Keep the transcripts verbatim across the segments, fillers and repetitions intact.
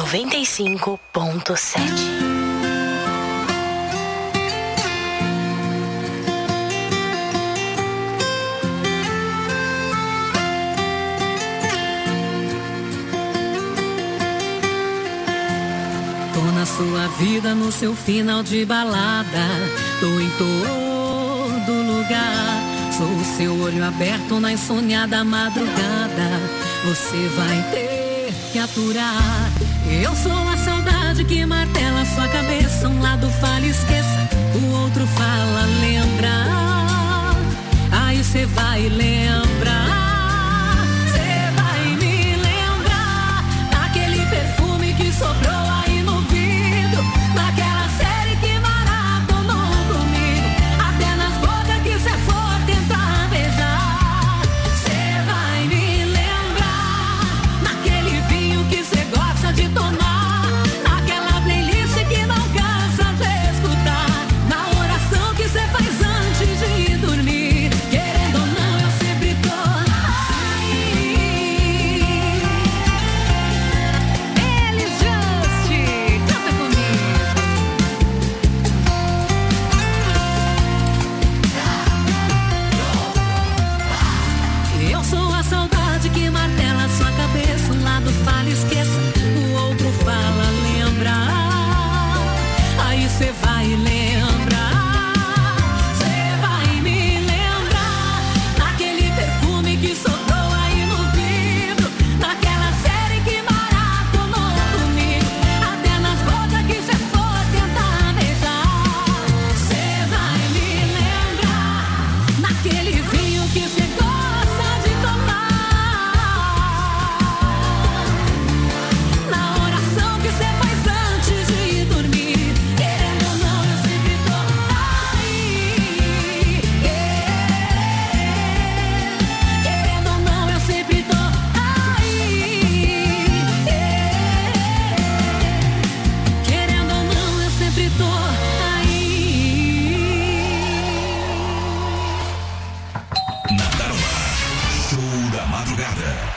noventa e cinco ponto sete. Na sua vida, no seu final de balada, tô em todo lugar. Sou o seu olho aberto na insônia madrugada. Você vai ter que aturar. Eu sou a saudade que martela sua cabeça. Um lado fala esqueça, o outro fala lembra. Aí cê vai lembrar. Cê vai me lembrar daquele perfume que sobrou aí no vidro, naquela série que maratonou comigo, até nas bocas que cê for tentar beijar. Cê vai me lembrar naquele vinho que cê gosta de tomar, naquela playlist que não cansa de escutar, na oração que cê faz antes de dormir. Querendo ou não, eu sempre tô aí. Elis Just, canta comigo. Eu sou a saudade que martela sua cabeça. Um lado fala esqueça, o outro fala lembra. Aí cê vai lembrar. Cê vai me lembrar daquele perfume que sobrou aí no vidro, naquela série que maratonou comigo, até nas bocas que cê for tentar beijar. Cê vai me lembrar naquele vinho que cê gosta de tomar, na oração que cê faz antes de dormir. Querendo ou não, eu sempre tô aí. Querendo ou não, eu sempre tô aí. Querendo ou não, eu sempre tô aí. Na Taruma, show da madrugada.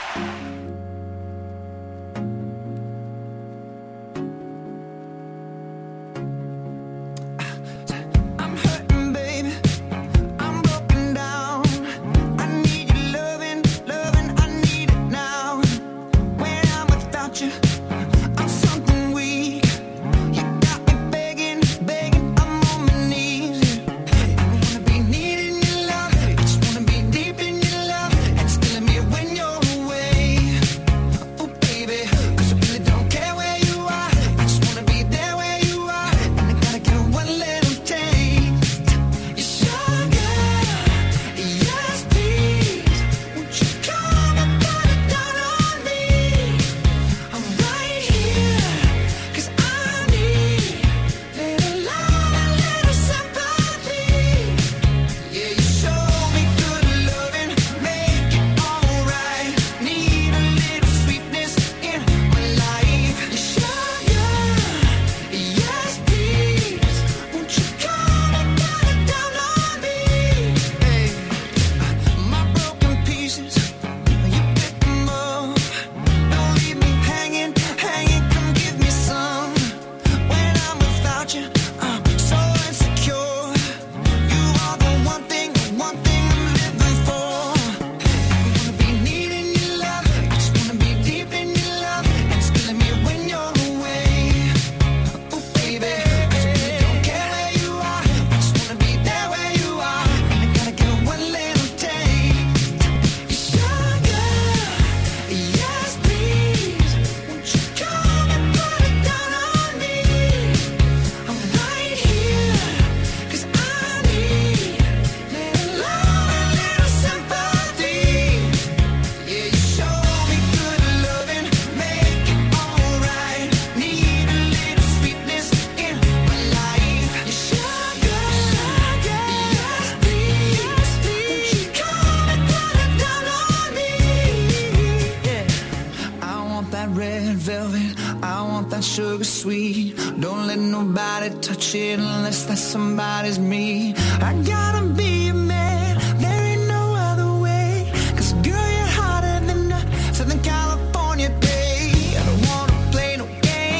I'm hurting, baby. I'm broken down. I need your loving, loving. I need it now. When I'm without you, I'm something weak. You got me begging, begging. I'm on my knees. I don't wanna be needing your love. I just wanna be deep in your love. And it's killing me when you're away. Oh, baby, 'cause I really don't care where you are. I just wanna be there where you are. And I gotta get one little taste. Your sugar, yes please. Won't you come and put it down on me? I'm right here, 'cause I need little love and little sympathy. Yeah, you show me good loving, make it alright. Need a little sweetness in my life. Your sugar, yes please. Won't you come and put it down on me? Hey, my broken pieces, you pick them up. Don't leave me hanging, hanging. Come give me some. When I'm without you, I'm so insecure. You are the one thing, the one thing I'm living for. I wanna be needing your love. I just wanna be deep in your love. And it's killing me when you're away. Oh, baby, 'cause I really don't care where you are. I just wanna be there where you are. And I gotta get one little taste. Your sugar, yes please. Won't you come and put it down on me? I'm right here, 'cause I need little love and little sympathy. Yeah, you show me good loving, make it alright. Need a little sweetness in my life. Your sugar, yes please. Won't you come and put it down on me? Yeah, I want that red velvet, I want that sugar sweet. Don't let nobody touch it unless that somebody's me. I gotta be a man, there ain't no other way. 'Cause girl, you're hotter than a Southern California day. I don't wanna play no games.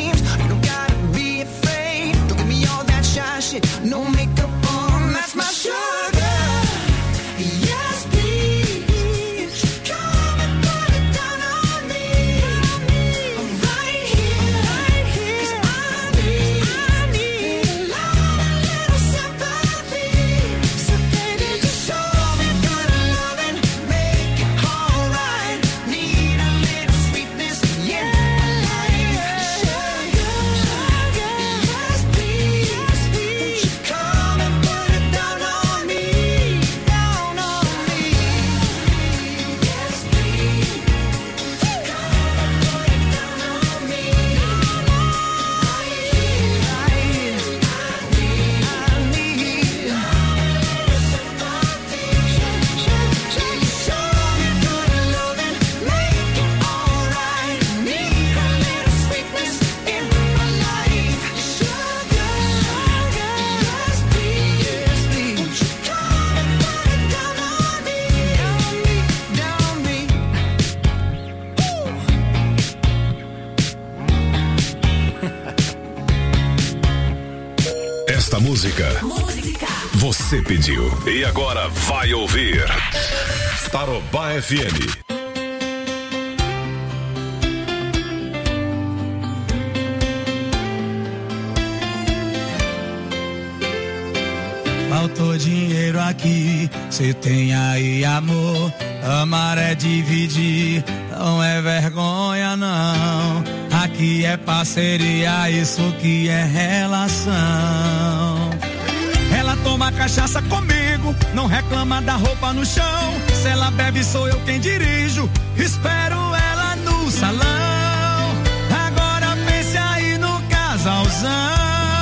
música. Música. Você pediu e agora vai ouvir. Tarobá F M. Faltou dinheiro aqui, cê tem aí amor. Amar é dividir, não é vergonha não. Aqui é parceria, isso que é relação. Ela toma cachaça comigo, não reclama da roupa no chão. Se ela bebe sou eu quem dirijo, espero ela no salão. Agora pense aí no casalzão.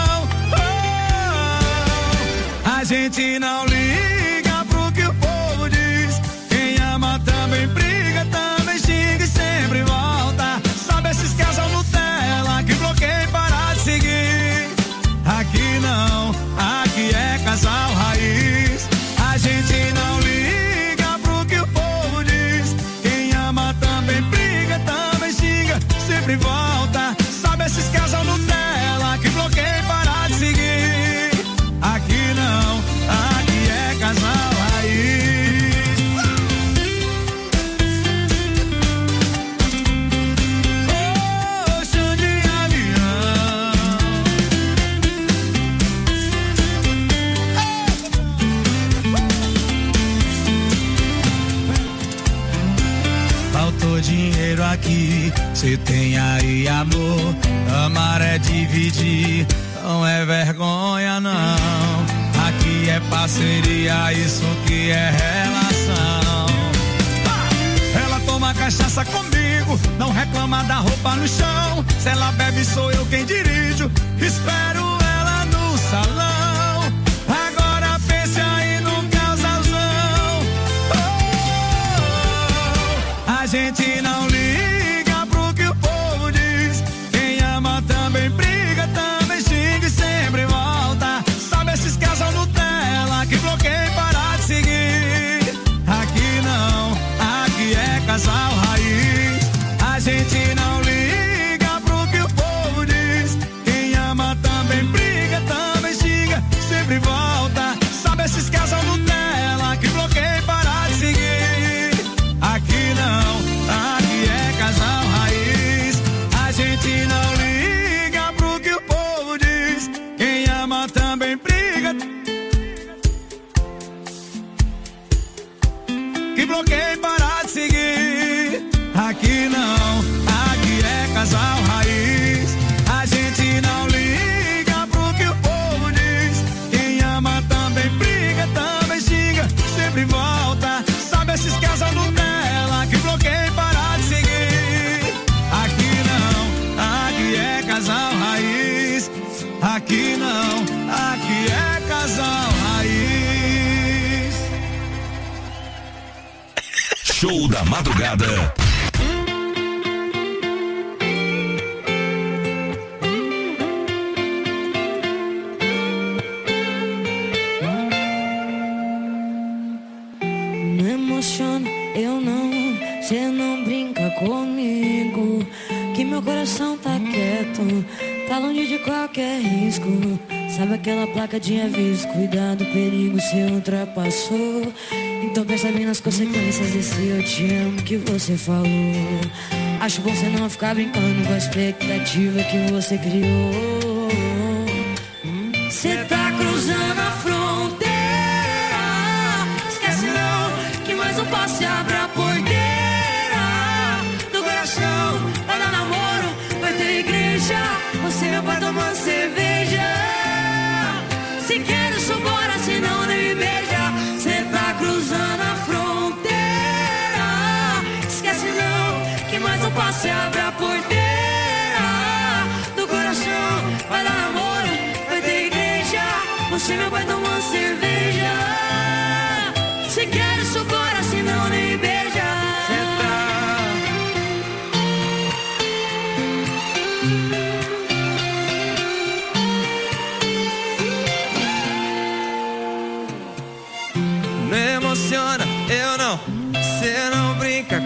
A gente não liga pro que o povo diz. Quem ama também briga, também xinga e sempre volta. Sabe esses casal Nutella que bloqueia e para de seguir? Aqui não, aqui é casal raiz. A gente não liga pro que o povo diz. Quem ama também briga, também xinga, sempre volta. Sabe esses casal Nutella que bloqueia e para de seguir? Aqui não, aqui é casal raiz. Oh, chão de avião. Faltou dinheiro aqui, cê tem aí amor. Amar é dividir, não é vergonha não. Aqui é parceria, isso que é relação. Ela toma cachaça comigo, não reclama da roupa no chão. Se ela bebe sou eu quem dirijo, espero ela no salão. Agora pense aí no casalzão. Oh, a gente não liga pro que o povo diz. Quem ama também briga, também xinga e sempre volta. Sabe esses casal Nutella que bloqueia e para de seguir? Aqui não, aqui é casal raiz. A gente não liga pro que o povo diz. Quem ama também briga, também xinga, sempre volta. Sabe esses casal Nutella que bloqueia e para de seguir? Aqui não, aqui é casal raiz. A gente não liga pro que o povo diz. Quem ama também briga, que bloqueia e para de seguir. Aqui não, aqui é casal raiz. A gente não liga pro que o povo diz. Quem ama também briga, também xinga, sempre volta. Sabe esses casal Nutella que bloqueia e para de seguir? Aqui não, aqui é casal raiz. Aqui não, aqui é casal raiz. Show da Madrugada. Não emociona, eu não. Cê não brinca comigo, que meu coração tá quieto, tá longe de qualquer risco. Sabe aquela placa de aviso, cuidado, perigo, cê ultrapassou. Então pensa bem nas consequências desse eu te amo que você falou. Acho bom você não ficar brincando com a expectativa que você criou. Cê tá cruzando a fronteira, esquece não, que mais um passo e abre a porteira do coração. Vai dar namoro, vai ter igreja, você meu pai tomando cerveja. Se quer eu sou bora, senão nem me beija. Cê tá cruzando a fronteira, esquece não, que mais um passo e abre a porteira do coração. Vai dar namoro, vai ter igreja, você meu pai tomando cerveja. Se quer eu sou bora, senão nem me beija. Cê tá Não emociona, eu não. Cê não brinca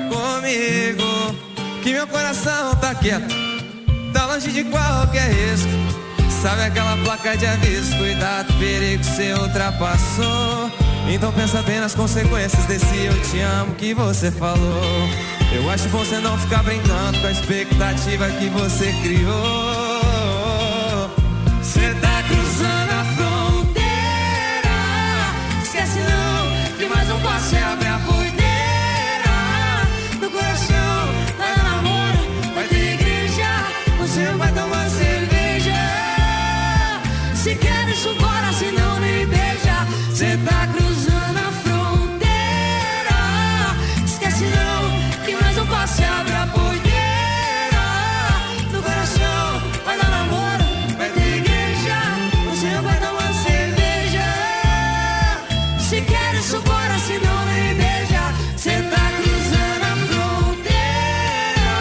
comigo, que meu coração tá quieto, tá longe de qualquer risco. Sabe aquela placa de aviso, cuidado, perigo, cê ultrapassou. Então pensa bem nas consequências desse eu te amo que você falou. Eu acho bom você não ficar brincando com a expectativa que você criou. Cê tá cruzando a fronteira, esquece não, que mais um passo é abrir a porteira. No coração, vai dar namoro, vai ter igreja, você vai tomar cerveja. Se quer isso bora, senão me beija. Cê tá cruzando a fronteira, esquece não, que mais um passo e abre a porteira. No coração, vai dar namoro, vai ter igreja, você vai tomar cerveja. Se quer isso bora, senão me beija. Cê tá cruzando a fronteira.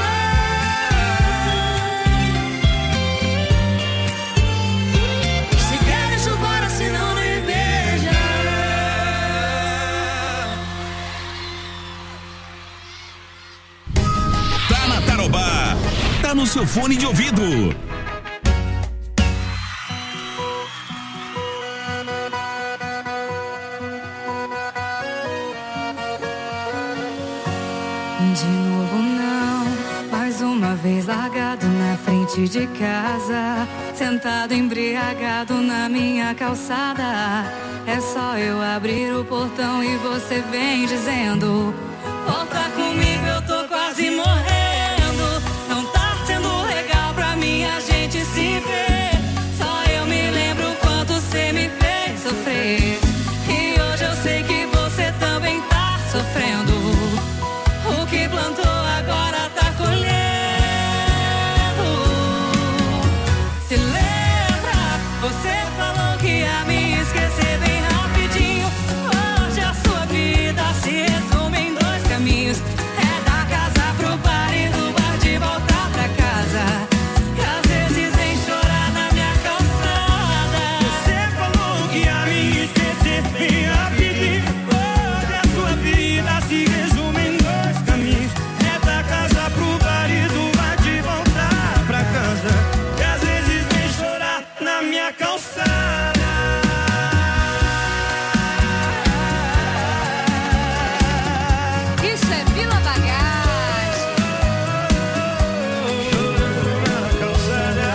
Se quer isso bora, senão me beija. Tá na Tarobá, tá no seu fone de ouvido. De novo não, mais uma vez largado na frente de casa, sentado embriagado na minha calçada. É só eu abrir o portão e você vem dizendo: volta comigo, eu tô quase morrendo. Não tá sendo legal pra mim a gente se ver. Só eu me lembro o quanto você me fez sofrer. E hoje eu sei que você também tá sofrendo. O que plantou agora tá colhendo. Se lembra? Você falou que ia me esquecer bem rapidinho. Hoje a sua vida se resume em dois caminhos. É da casa pro bar e do bar de voltar pra casa. E às vezes vem chorar na minha calçada. Você falou que ia me esquecer bem rapidinho. Hoje a sua vida se resume em dois caminhos. É da casa pro bar e do bar de voltar pra casa. E às vezes vem chorar na minha calçada. Isso é Vila Bagagem. Na calçada.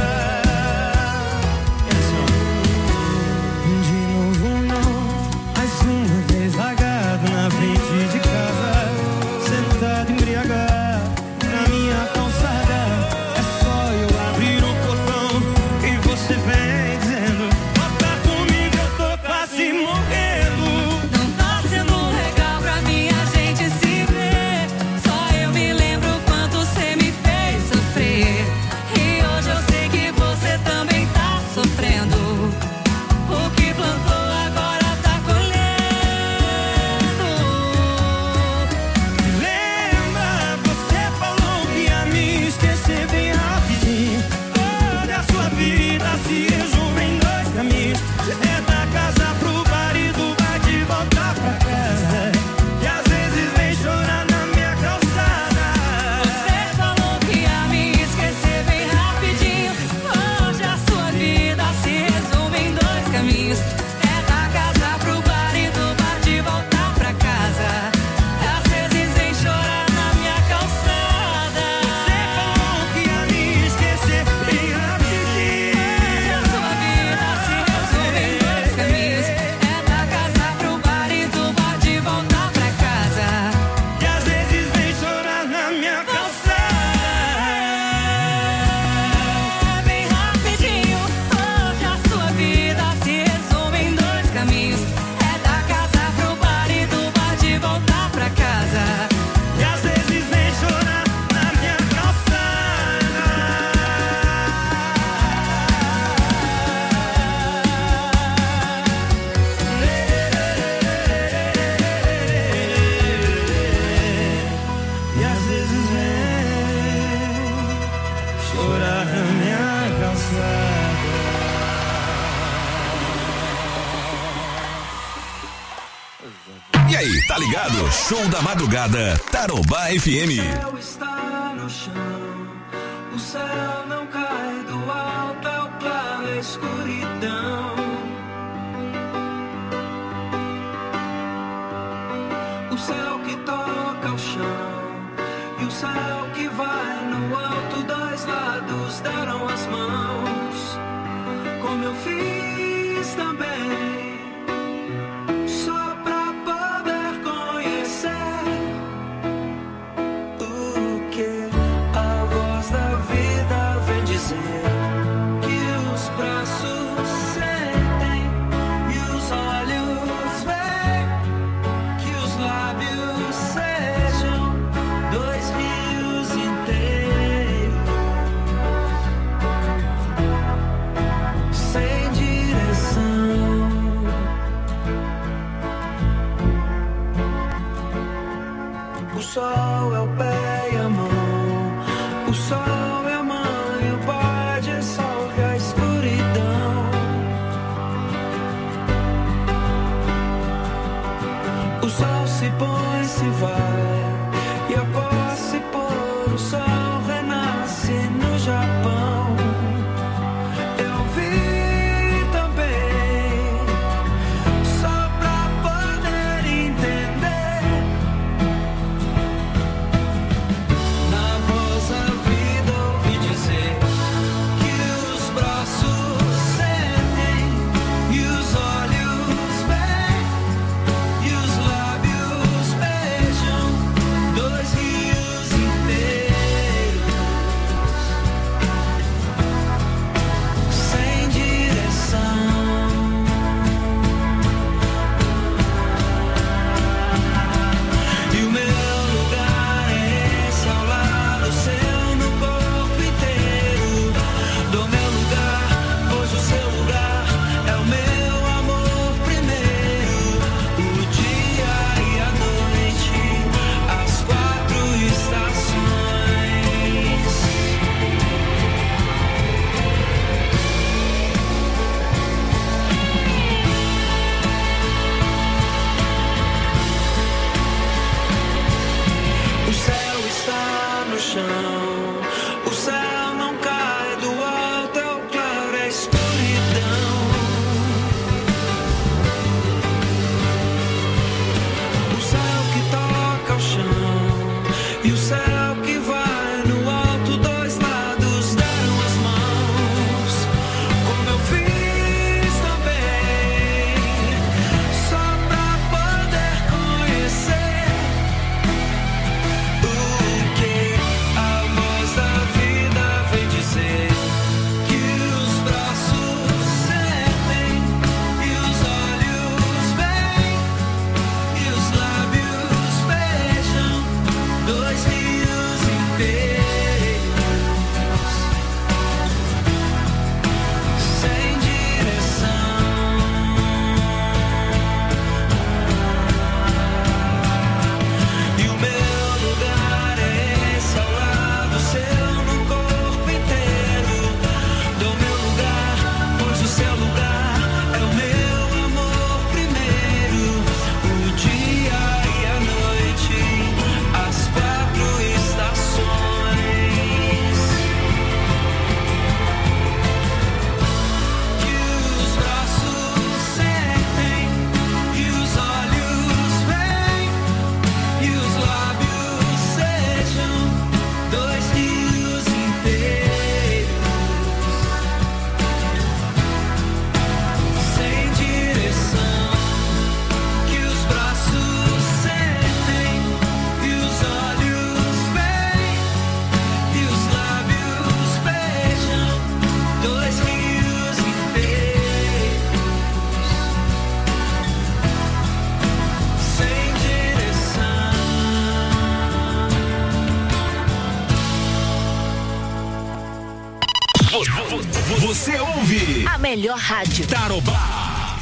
De novo não, mais uma vez largado na frente de casa, sentado embriagado na minha calçada. É só eu abrir o portão e você vem dizendo: volta comigo, eu tô quase morrendo. Não tá sendo legal pra mim a gente se ver. Só eu me lembro o quanto você me fez sofrer. E hoje eu sei que você também tá sofrendo. O que plantou agora tá colhendo. Lembra, você falou que ia me esquecer bem rapidinho. Hoje a sua vida se resume em dois caminhos. É da casa pro bar e do bar de voltar pra casa. E às vezes vem chorar na minha calçada. Você falou que ia me esquecer bem rapidinho. Hoje a sua vida se resume em dois caminhos. É da casa pro bar e do bar de voltar pra casa. Às vezes vem chorar na minha calçada. Você falou que ia me esquecer bem rapidinho. Hoje a sua vida se resume em dois caminhos. É da casa pro bar e do bar de voltar pra casa. E às vezes vem chorar na minha calçada. É bem rapidinho. Hoje a sua vida se resume em dois caminhos. É da casa pro bar e do bar de voltar pra casa. E às vezes vem chorar na minha calçada. E às vezes vem chorar na minha calçada. E aí, tá ligado? Show da madrugada, Tarobá F M. O céu está no chão, o céu não cai do alto, é o planeta. escuridão. O céu que toca o chão e o céu que vai no alto, dois lados deram as mãos, como eu fiz também, só pra poder conhecer o que a voz da vida vem dizer, que os braços sentem e os olhos veem, que os lábios sejam dois rios inteiros, sem direção. O sol é o pé e a mão, o sol é a mãe, o pai dissolve a escuridão. O sol se põe, se vai, e após se pôr, o sol renasce no Japão. Eu vi também, só pra poder entender, na voz da vida ouvi dizer que os braços sentem e os olhos veem e os lábios beijam dois rios inteiros, sem direção. E o meu lugar é esse, ao lado seu, no corpo inteiro. Do meu lugar, pois o seu lugar é o meu amor primeiro. O dia e a noite, as quatro estações. O céu está no chão, o céu não cai do alto, é o claro, é a escuridão. O céu que toca o chão e o céu que vai no alto, dois lados deram as mãos, como eu fiz também, só pra poder conhecer o que a voz da vida vem dizer, que os braços sentem e os olhos veem e os lábios beijam dois rios inteiros, sem direção. E o meu lugar é esse, ao lado seu, no corpo inteiro. Do meu lugar, pois o seu lugar é o meu amor primeiro. O dia e a noite, as quatro estações. Que os braços sentem e os olhos veem e os lábios sejam dois rios inteiros, sem direção. Que os braços sentem e os olhos veem e os lábios beijam dois rios inteiros, sem direção. Você ouve A melhor rádio. Tarobá.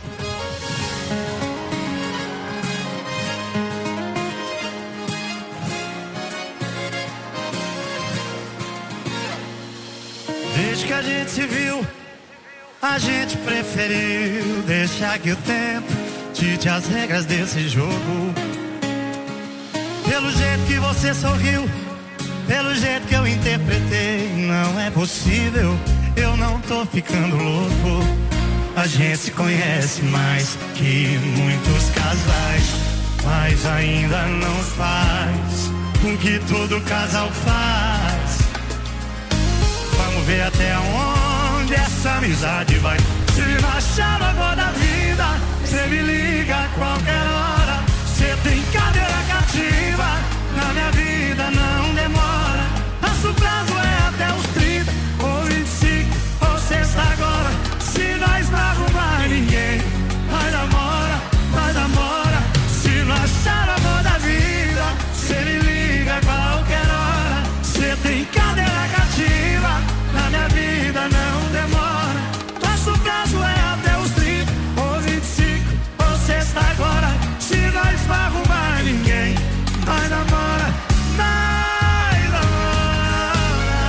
Desde que a gente se viu, a gente preferiu deixar que o tempo dite as regras desse jogo. Pelo jeito que você sorriu, pelo jeito que eu interpretei, não é possível eu não tô ficando louco. A gente se conhece mais que muitos casais, mas ainda não faz o que todo casal faz. Vamos ver até onde essa amizade vai. Se não achar agora da vida, cê me liga a qualquer hora. Cê tem cadeira cativa, na minha vida não demora. Nosso prazo é até os trinta ou vinte e cinco ou sexta agora. Se nós não arrumar ninguém, nós namora, nós namora. Se não achar amor da vida, cê me liga a qualquer hora. Cê tem cadeira cativa, na minha vida não demora. Nosso prazo é até os trinta ou vinte e cinco ou sexta agora. Se nós não arrumar ninguém, nós namora, nós namora.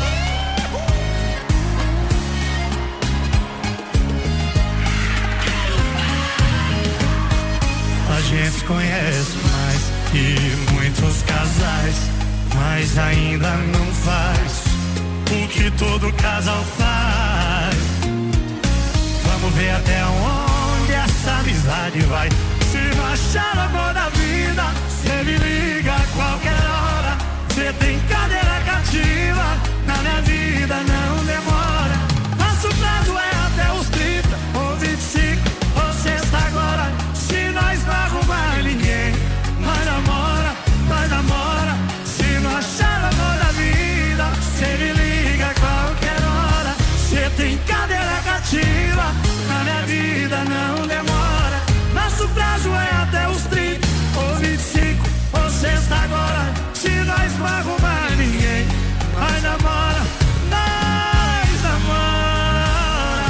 A gente conhece mais que muitos casais, mas ainda não faz o que todo casal faz. Vamos ver até onde essa amizade vai. Se não achar amor da vida, cê me liga a qualquer hora. Cê tem cadeira cativa, na minha vida não demora. Nosso prazo é até os trinta ou vinte e cinco ou sexta agora. Se nós não arrumar ninguém, nós namora, nós namora. Se não achar amor da vida, cê me liga a qualquer hora. Cê tem cadeira cativa, na minha vida não demora. Nosso prazo é até os trinta ou vinte e cinco ou sexta agora. Se nós não arrumar ninguém, nós namora, nós namora.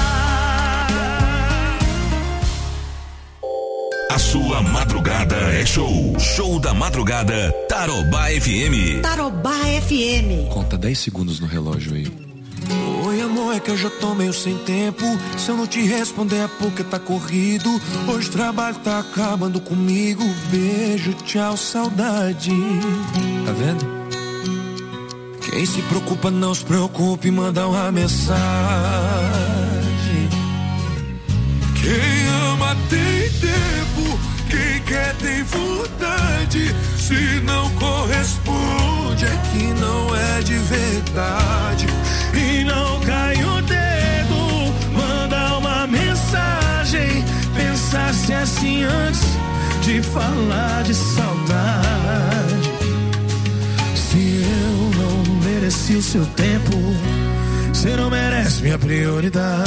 A sua madrugada é show. Show da madrugada, Tarobá F M. Tarobá F M. Conta dez segundos no relógio aí. Oi amor, é que eu já tô meio sem tempo. Se eu não te responder é porque tá corrido. Hoje o trabalho tá acabando comigo. Beijo, tchau, saudade. Tá vendo? Quem se preocupa não se preocupe, manda uma mensagem. Quem ama tem tempo, quem quer tem vontade. Se não corresponde é que não é de verdade. E não cai o dedo, manda uma mensagem. Pensasse assim antes de falar de saudade. Se eu não mereci o seu tempo, você não merece minha prioridade.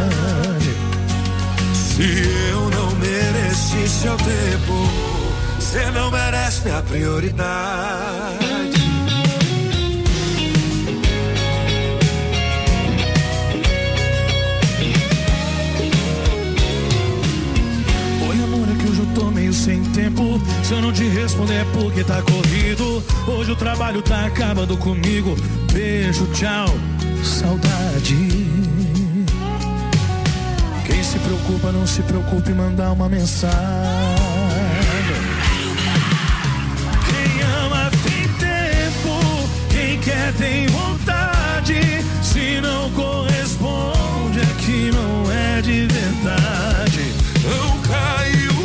Se eu não mereci seu tempo, você não merece minha prioridade. Tô meio sem tempo, se eu não te responder é porque tá corrido. Hoje o trabalho tá acabando comigo. Beijo, tchau, saudade. Quem se preocupa não se preocupe, mandar uma mensagem. Quem ama tem tempo, quem quer tem vontade. Se não corresponde é que não é de verdade. Não caiu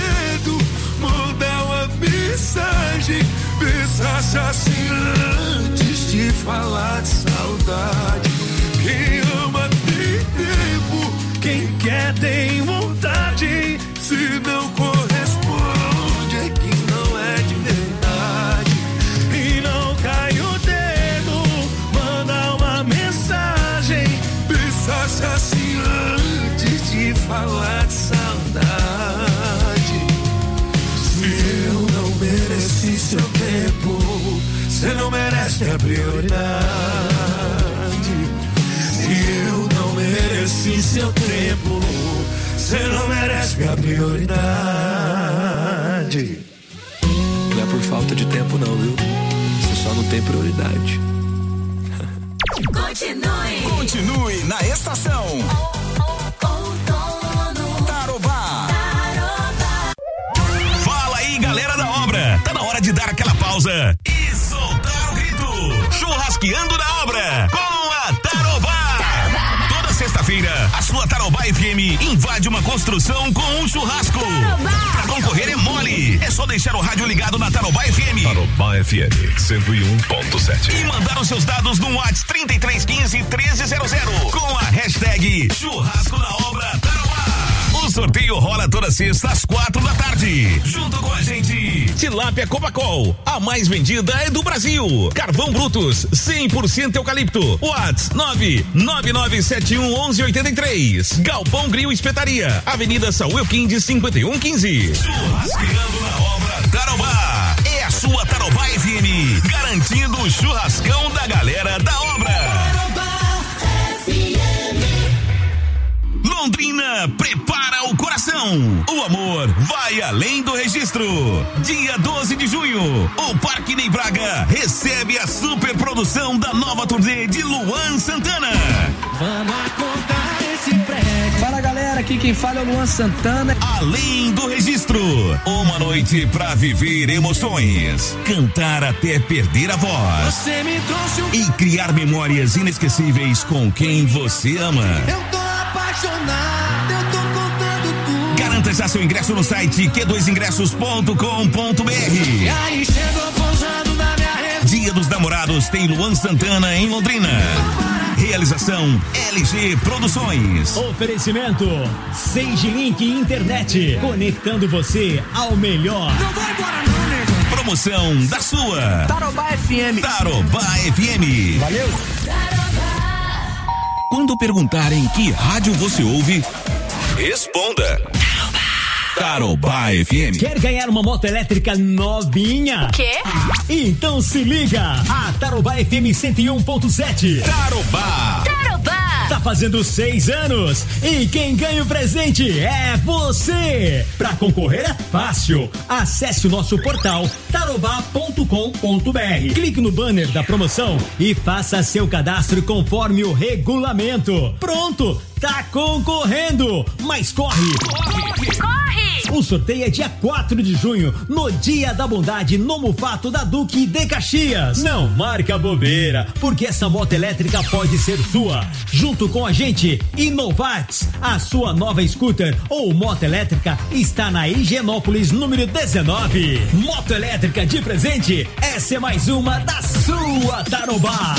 mensagem, pensasse assim antes de falar de saudade. Quem ama tem tempo, quem quer tem vontade. Se não corresponde é que não é de verdade. E não cai o dedo, manda uma mensagem. Pensasse assim antes de falar de saudade. Mereci seu tempo, você não merece a prioridade. Se eu não mereci seu tempo, você não merece minha prioridade. Não é por falta de tempo não, viu? Você só não tem prioridade. Continue. Continue na estação. Tarobá. Fala aí, galera da obra. Tá na hora de dar aquela pausa e soltar o grito. Churrasqueando na obra com a Tarobá. Tarobá. F M invade uma construção com um churrasco. Tarobá. Pra concorrer é mole. É só deixar o rádio ligado na Tarobá F M. Tarobá F M cento e um ponto sete. E mandar os seus dados no WhatsApp trinta e três quinze, treze zero zero com a hashtag Churrasco na Obra Tarobá. O sorteio rola toda sexta às quatro da tarde. Junto com a gente, Tilápia Cobacol, a mais vendida é do Brasil. Carvão Brutus, cem por cento eucalipto. WhatsApp nove nove nove sete um um um oito três. Galpão Grill Espetaria, Avenida Saúl Elquinde cinquenta e um quinze. Churrasqueando na Obra Tarobá. É a sua Tarobá F M, garantindo o churrascão da galera da obra. Londrina prepara o coração. O amor vai além do registro. Dia doze de junho, o Parque Ney Braga recebe a super produção da nova turnê de Luan Santana. Vamos acordar esse prédio. Fala galera, aqui quem fala é o Luan Santana. Além do registro, uma noite pra viver emoções, cantar até perder a voz. Você me trouxe um... E criar memórias inesquecíveis com quem você ama. Eu tô apaixonado, eu tô contando tudo. Garanta já seu ingresso no site q dois ingressos ponto com ponto b r. E aí chegou pousando na minha rede. Dia dos Namorados tem Luan Santana em Londrina. Realização L G Produções. Oferecimento Sage Link Internet, conectando você ao melhor. Não vai embora não, nego. Promoção da sua Tarobá F M. Tarobá F M. Valeu. Quando perguntarem que rádio você ouve, responda Tarobá F M. Quer ganhar uma moto elétrica novinha? Quê? Então se liga, a Tarobá F M cento e um ponto sete. Tarobá. Tarobá. Tá fazendo seis anos e quem ganha o presente é você. Pra concorrer é fácil. Acesse o nosso portal tarobá ponto com ponto b r. Clique no banner da promoção e faça seu cadastro conforme o regulamento. Pronto, tá concorrendo. Mas corre! Corre! Corre! O sorteio é dia quatro de junho, no Dia da Bondade, no Mufato da Duque de Caxias. Não marca bobeira, porque essa moto elétrica pode ser sua. Junto com a gente, Inovax, a sua nova scooter ou moto elétrica está na Higienópolis número dezenove. Moto elétrica de presente, essa é mais uma da sua Tarobá.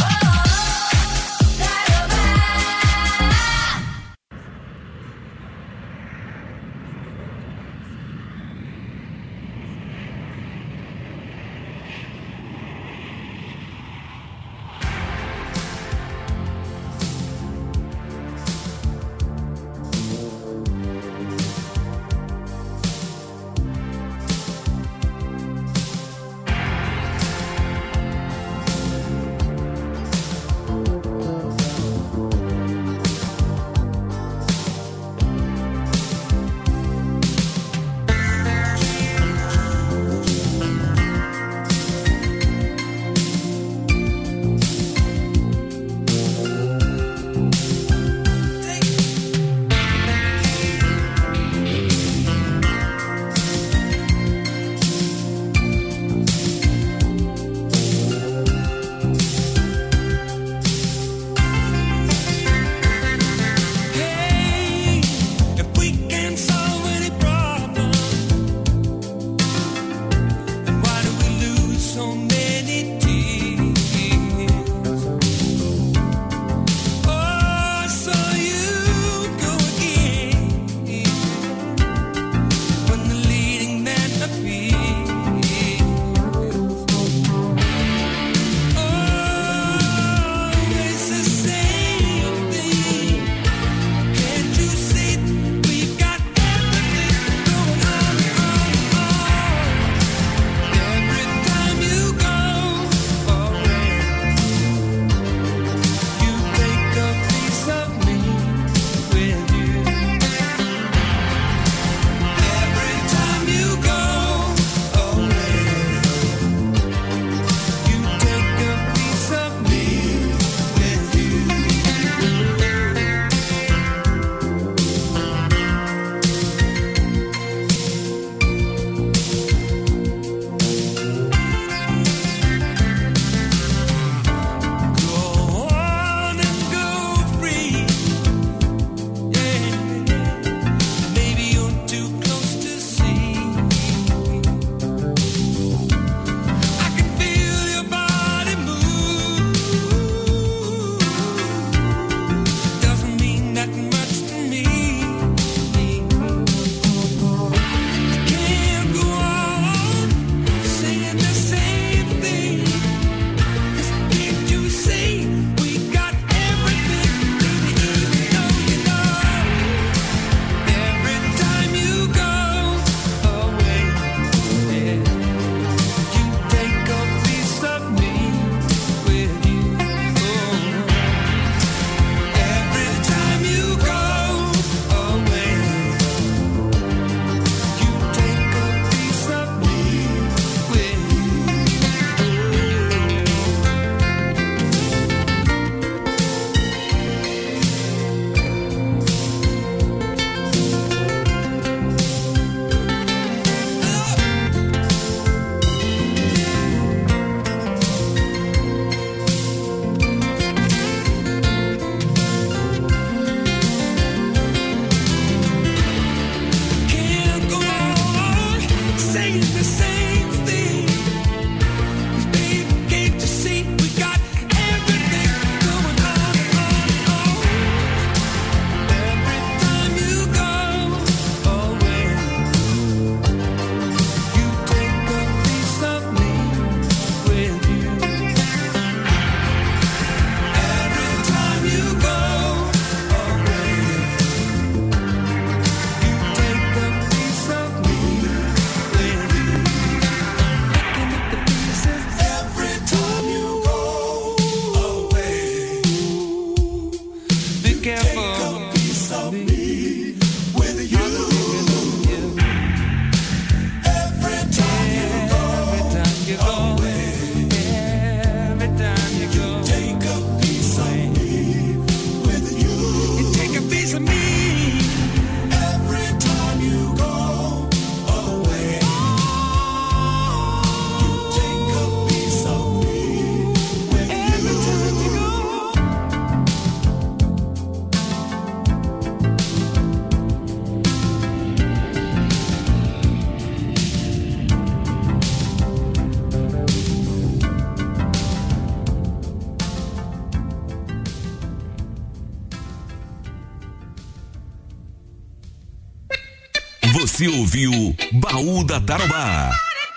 Você ouviu Baú da Tarobá.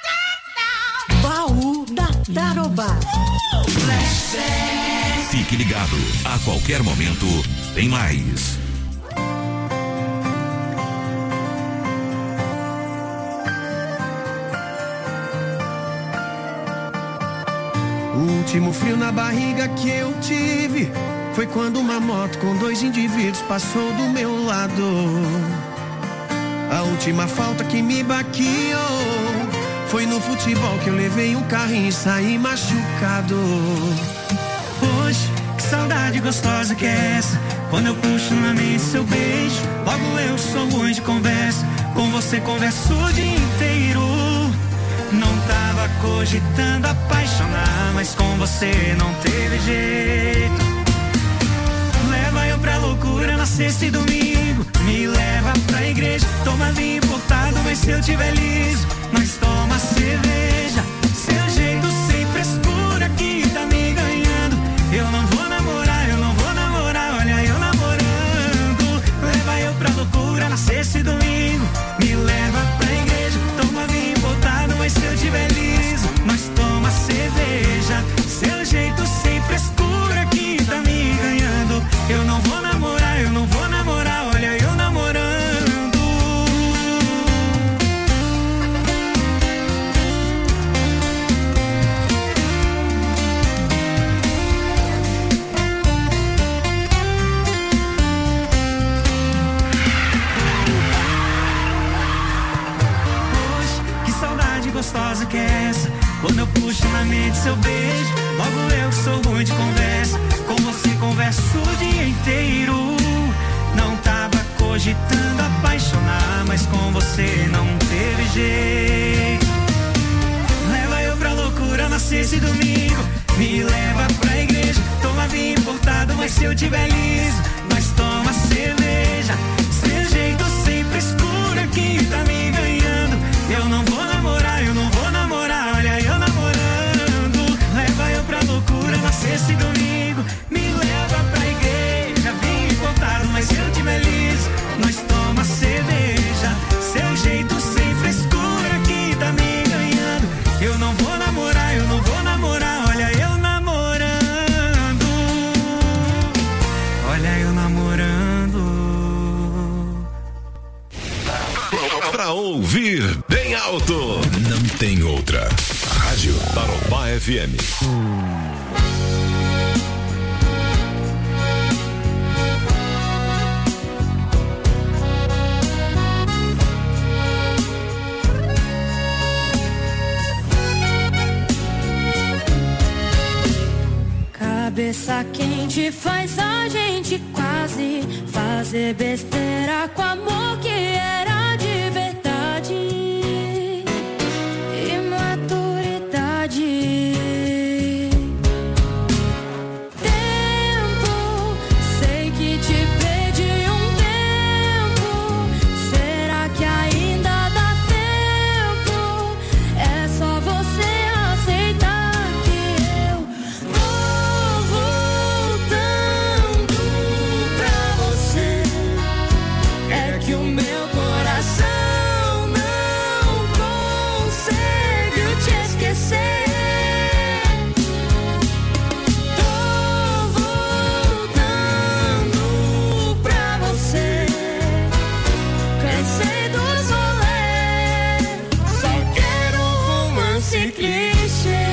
Baú da Tarobá. Fique ligado, a qualquer momento tem mais. O último frio na barriga que eu tive foi quando uma moto com dois indivíduos passou do meu lado. A última falta que me baqueou foi no futebol que eu levei um carrinho e saí machucado. Hoje, que saudade gostosa que é essa? Quando eu puxo na mente seu beijo, logo eu sou ruim de conversa. Com você converso o dia inteiro. Não tava cogitando apaixonar, mas com você não teve jeito. Leva eu pra loucura na sexta e domingo. Me leva pra igreja, toma vinho importado, mas se eu tiver liso, nós toma cerveja. Seu jeito sem frescura que tá me ganhando. Eu não vou namorar, eu não vou namorar, olha eu namorando. Leva eu pra loucura na sexta e domingo. Me leva pra igreja, toma vinho importado, mas se eu tiver liso, nós toma cerveja. Seu jeito sem frescura que tá me ganhando. Eu não vou namorar, eu não vou namorar, olha eu namorando. Hoje, que saudade gostosa que é essa? Quando eu puxo na mente seu beijo, logo eu que sou ruim de conversa. Com você converso o dia inteiro. Não tava cogitando apaixonar, mas com você não teve jeito. Leva eu pra loucura na sexta e domingo. Me leva pra igreja, toma vinho importado, mas se eu tiver liso, nós toma cerveja. Seu jeito sem frescura que tá me ganhando. Eu não vou namorar, eu não vou namorar, olha eu namorando. Leva eu pra loucura na sexta e domingo. Me leva pra igreja, vinho importado, mas se eu tiver liso, nós toma cerveja. Seu jeito sem frescura que tá me ganhando. Eu não vou namorar, eu não vou namorar, olha eu namorando. Olha eu namorando. Pra ouvir bem alto, não tem outra. Rádio Tarobá F M. Cabeça quente faz a gente quase fazer besteira com amor que era de verdade. Imaturidade. Tempo, sei que te perdi um tempo. Será que ainda dá tempo? É só você aceitar que eu tô voltando pra você. É que o meu coração não consegue te esquecer. Tô voltando pra você. Cansei dos rolês, só quero um romance clichê.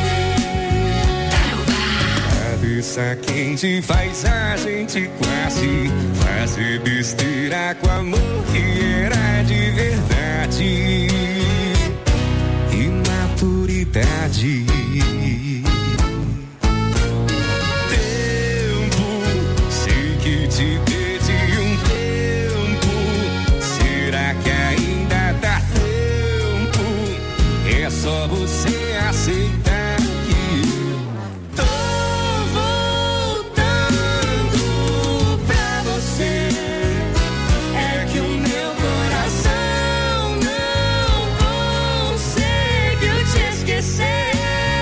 Cabeça quente faz a gente quase fazer besteira com amor que era de verdade. Imaturidade. Tempo, sei que te perdi um tempo. Será que ainda dá tempo? É só você aceitar que eu tô voltando pra você. É que o meu coração não consegue te esquecer.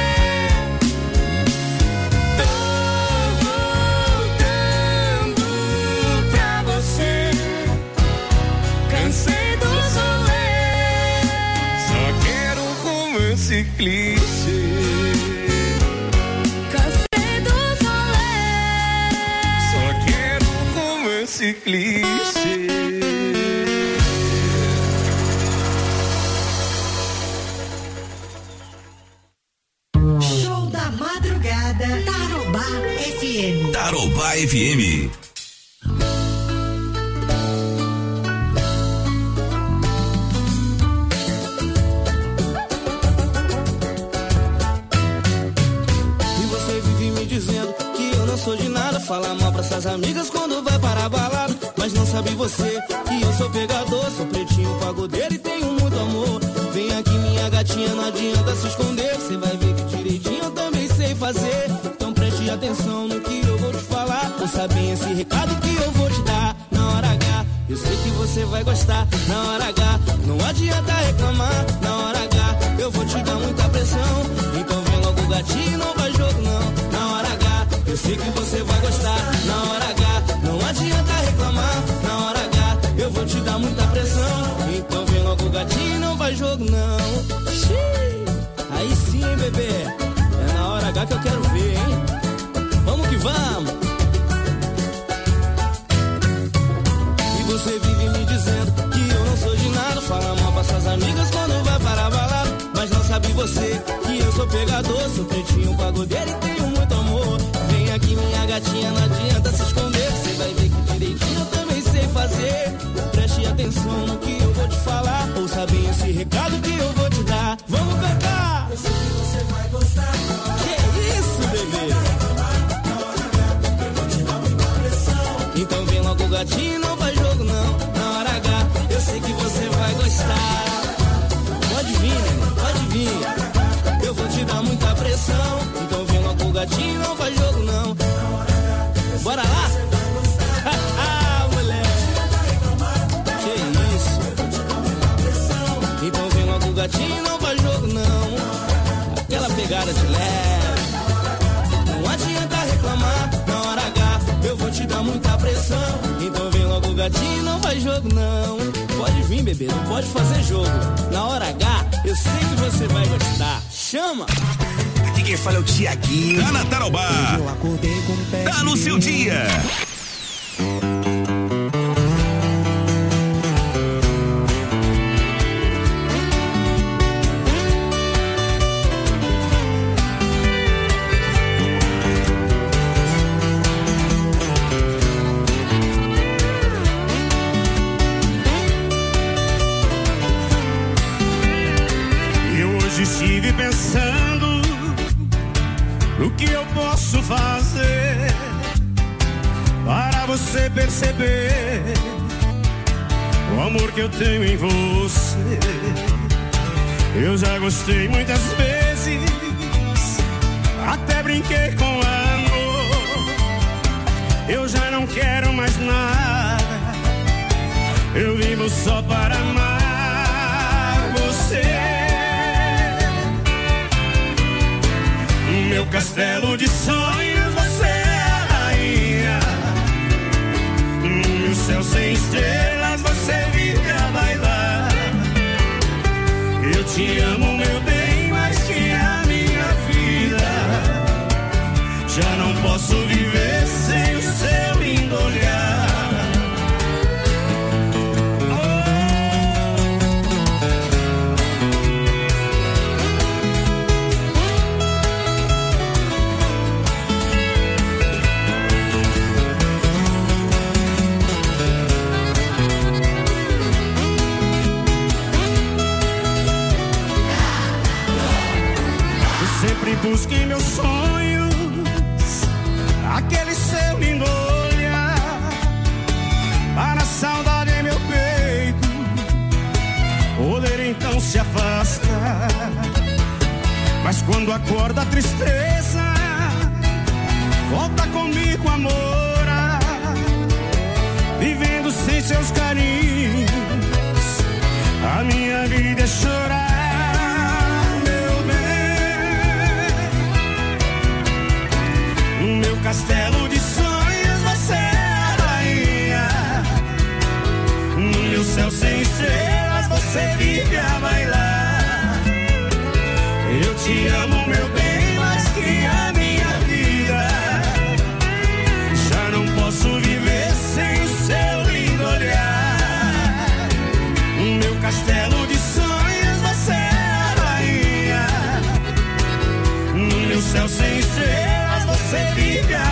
clichê. Cansei dos rolês. Só quero um romance clichê. Show da madrugada, Tarobá F M. Tarobá F M. E você vive me dizendo que eu não sou de nada. Fala mal pra suas amigas quando vai para a balada. Mas não sabe você que eu sou pegador. Sou pretinho pagodeiro e tenho muito amor. Vem aqui minha gatinha, não adianta se esconder. Você vai ver que direitinho eu também sei fazer. Então preste atenção no que eu vou te falar. Ouça bem esse recado que eu vou te dar. Na hora H, eu sei que você vai gostar. Na hora H, não adianta reclamar. Na hora H, eu vou te dar muita pressão. Então vem logo gatinho, não vai jogo não. Na hora H, eu sei que você vai gostar. Na hora H, não adianta reclamar. Na hora H, eu vou te dar muita pressão. Então vem logo gatinho, não vai jogo não. Xiii. Aí sim, hein, bebê. É na hora H que eu quero ver, hein? Vamos que vamos. E você vive me dizendo que eu não sou de nada. Fala mal pra suas amigas quando vai para a balada. Mas não sabe você que eu sou pegador. Sou pretinho pagodeiro e tenho muito amor. Vem aqui minha gatinha, não adianta se esconder. Você vai ver que direitinho eu também sei fazer. Preste atenção no que eu vou te falar. Ouça bem esse recado que eu vou te dar. Vamos cantar! Eu sei que você vai gostar. Que isso, bebê? Então vem logo gatinho, não vai jogo não. Na hora H, eu sei que você vai gostar. Pode vir, né? Pode vir. Eu vou te dar muita pressão. Então vem logo gatinho, não vai jogo não. Bora lá? Ah, mulher. Que isso? Então vem logo gatinho, não vai jogo não. Aquela pegada de leve. Não adianta reclamar. Na hora H, eu vou te dar muita pressão. Então vem logo gatinho, não vai jogo não. Pode vir, bebê, não pode fazer jogo. Na hora H, eu sei que você vai gostar. Chama! Aqui quem fala é o Tiaguinho. Tá na Tarobá. Tá no seu dia. Estive pensando no que eu posso fazer para você perceber o amor que eu tenho em você. Eu já gostei muitas vezes, até brinquei com amor. Eu já não quero mais nada, eu vivo só para amar você. Meu castelo de sonhos, você é a rainha. No céu sem estrelas, você vive a bailar. Eu te amo, meu bem, mais que a minha vida. Já não posso viver sem o seu lindo olhar. Busque em meus sonhos aquele seu lindo olhar. Para a saudade em meu peito poder então se afastar. Mas quando acorda a tristeza, volta comigo a morar. Vivendo sem seus carinhos, a minha vida é chorar. Meu castelo de sonhos, você é a rainha. No meu céu sem estrelas, você vive a bailar.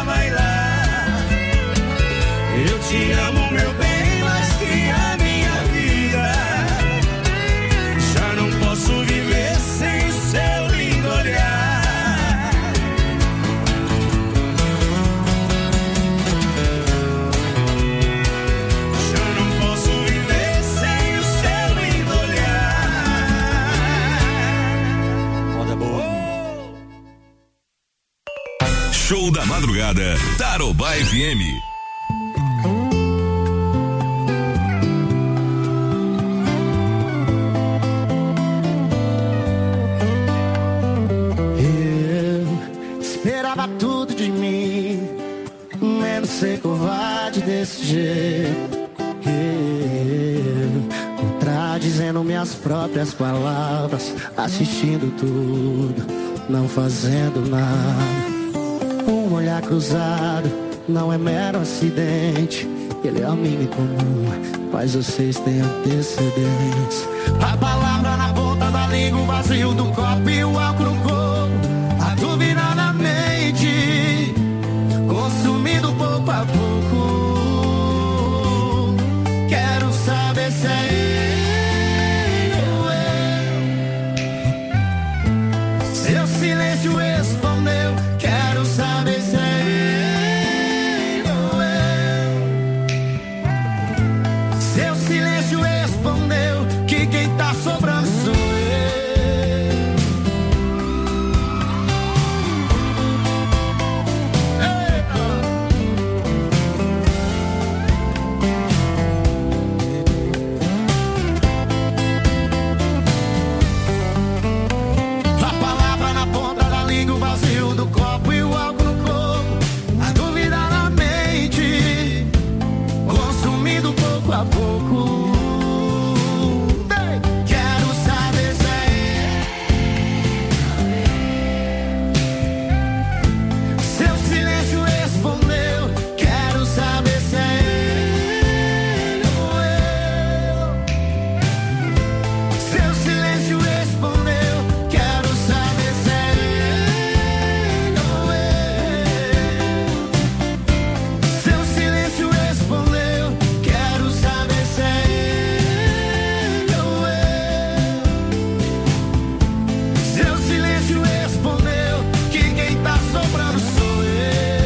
bailar. Eu te amo, meu bem, mais que a minha vida. Já não posso viver sem o seu lindo olhar. Já não posso viver sem o seu lindo olhar. Moda boa. Show da madrugada, Tarobá F M. Esperava tudo de mim, menos ser covarde desse jeito. Eu, contradizendo minhas próprias palavras, assistindo tudo, não fazendo nada. Um olhar cruzado não é mero acidente, ele é um mínimo comum, mas vocês têm antecedentes. A palavra na ponta da língua, o vazio do copo e o álcool no corpo. A dúvida na mente, consumindo pouco a pouco. Quero saber se é ele ou eu. Seu silêncio respondeu. Quero saber se é ele ou eu. Seu silêncio respondeu que quem tá sobrando sou eu. A pouco, ei, quero saber se é ele. Seu silêncio respondeu. Quero saber se é ele ou eu. Seu silêncio respondeu. Quero saber se é ele ou eu. Seu silêncio respondeu. Quero saber se é ele ou eu. Seu silêncio respondeu que quem tá sobrando sou eu.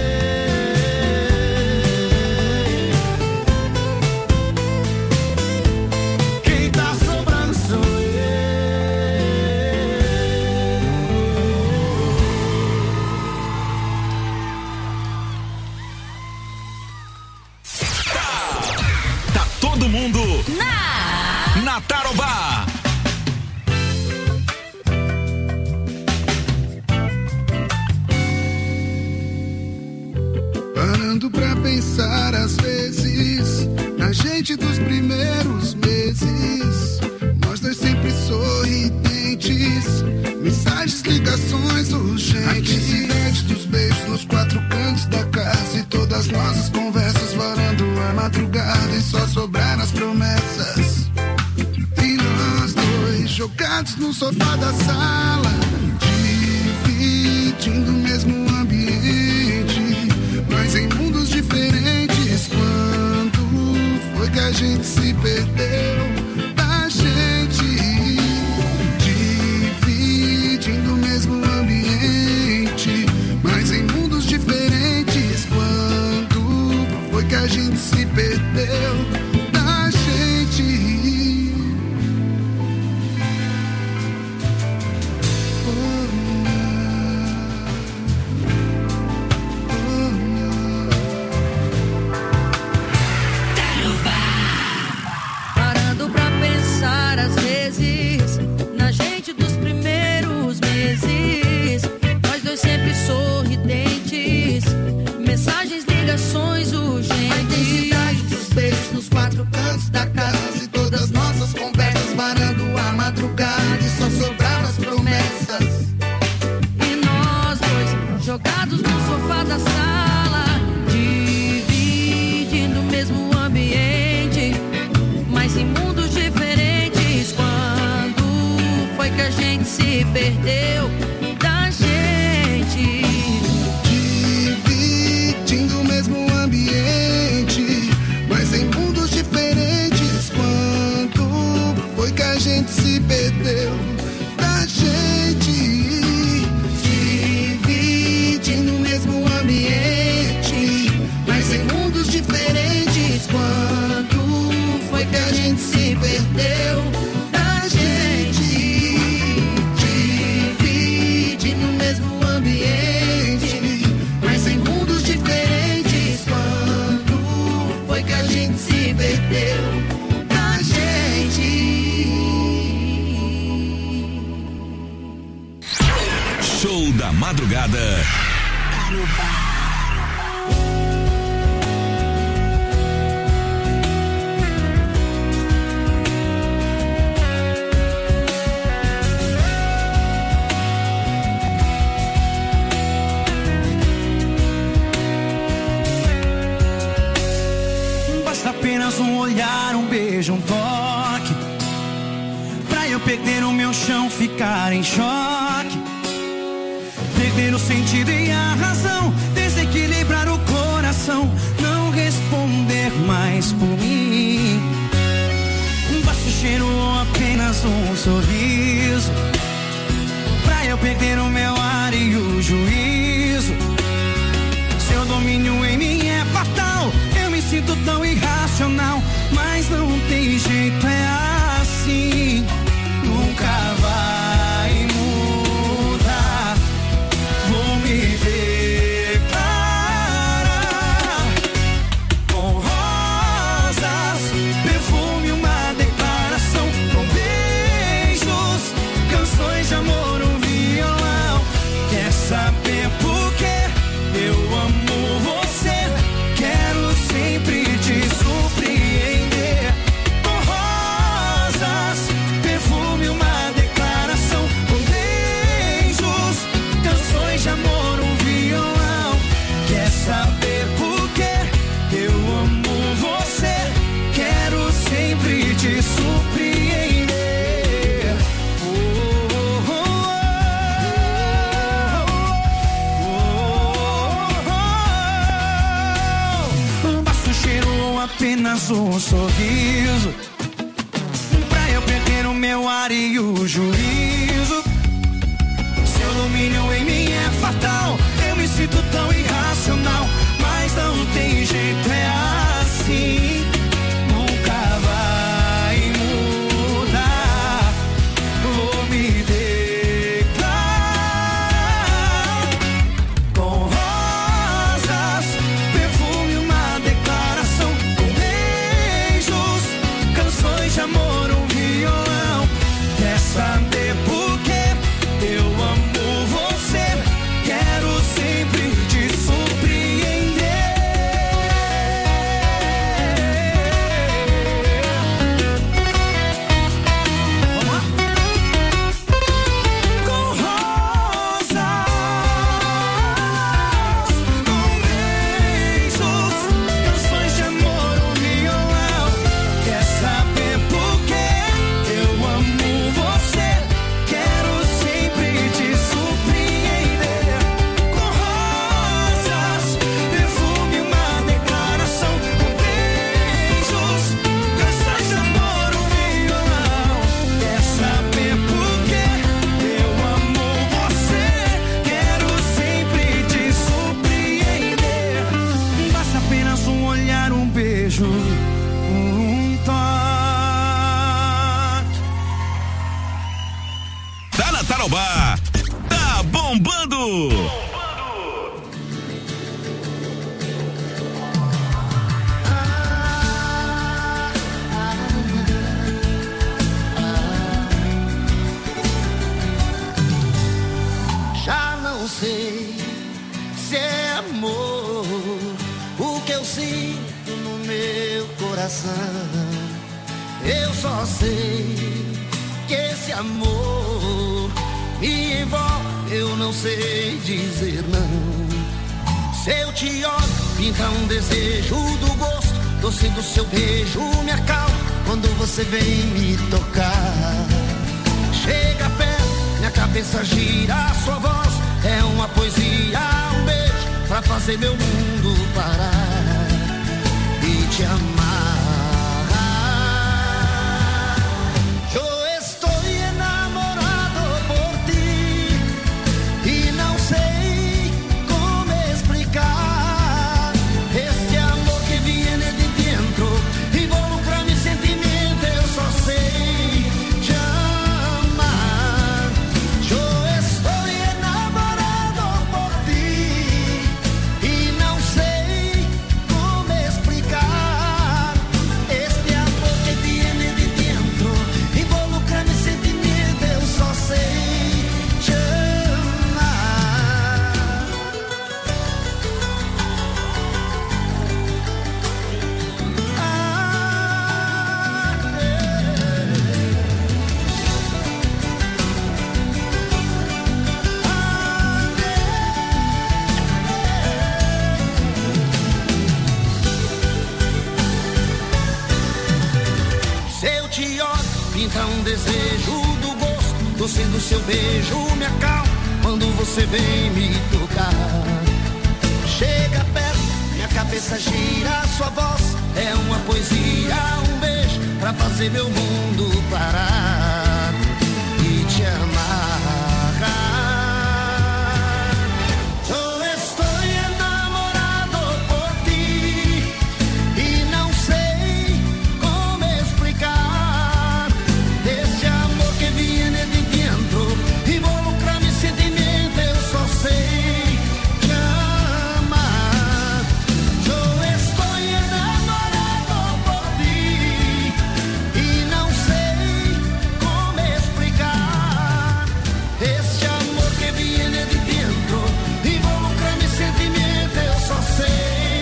Quem tá sobrando sou eu. Tá todo mundo na, na Tarobá. Parando pra pensar às vezes na gente dos primeiros meses, nós dois sempre sorridentes, mensagens, ligações urgentes, a intensidade dos beijos nos quatro cantos da casa e todas nossas conversas varando a madrugada e só sobraram as promessas. E nós dois jogados no sofá da sala, dividindo o mesmo ambiente, mas em mundos diferentes. Quando foi que a gente se perdeu da gente? Dividindo o mesmo ambiente, mas em mundos diferentes. Quando foi que a gente se perdeu da gente? Parando pra pensar às vezes na gente dos primeiros meses, nós dois sempre sorridentes, mensagens, ligações urgentes, a intensidade dos beijos nos quatro cantos da casa e todas nossas conversas varando a madrugada e só sobraram as promessas. E nós dois jogados no sofá da sala, dividindo o mesmo ambiente, mas em mundos diferentes. Quando foi que a gente se perdeu da gente? Dividindo madrugada. Basta apenas um olhar, um beijo, um toque, pra eu perder o meu chão, ficar em choque, perder o sentido e a razão, desequilibrar o coração, não responder mais por mim. Basta o cheiro ou apenas um sorriso, pra eu perder o meu ar e o juízo. Seu domínio em mim é fatal, eu me sinto tão irracional, mas não tem jeito, é assim, nunca vai mudar. Vou me declarar com rosas, perfume, uma declaração, com beijos, canções de amor, um violão. Quer saber por quê? Eu amo você, quero sempre te surpreender. Com rosas, perfume, uma declaração, com beijos, canções de amor, um violão. Quer saber por quê? Eu amo você, quero sempre te surpreender. Oh, oh, oh, oh. Basta um cheiro ou apenas um sorriso, pra eu perder o meu ar e o juízo. Seu domínio em mim é fatal, eu me sinto tão irracional, mas não tem jeito, é assim, nunca vai mudar. Vou me declarar com rosas, perfume, uma declaração, com beijos, canções de amor, um violão. Quer saber por quê? Eu amo você, quero sempre te surpreender. Vamos lá? Com rosas, com beijos, canções de amor, um violão. Quer saber por quê? Eu amo você, quero sempre te surpreender. Com rosas, perfume, uma declaração, com beijos, canções de amor, um violão. Quer saber por quê? Eu amo você, quero sempre te surpreender. Basta apenas um olhar, um beijo, um toque. Tá na Tarobá, tá bombando. Já não sei se é amor o que eu sinto no meu coração. Eu só sei que esse amor me envolve, eu não sei dizer não. Se eu te olho, pinta um desejo do gosto doce do seu beijo, me acalma quando você vem me tocar. Chega perto, minha cabeça gira, a sua voz é uma poesia, um beijo pra fazer meu mundo parar e te amar. Eu estou enamorado por ti e não sei como explicar este amor que viene de dentro, involucra mi sentimento, eu só sei te amar. Eu estou enamorado por ti e não sei como explicar entra um desejo do gosto, doce do seu beijo me acalma quando você vem me tocar. Chega perto, minha cabeça gira, sua voz é uma poesia, um beijo pra fazer meu mundo parar.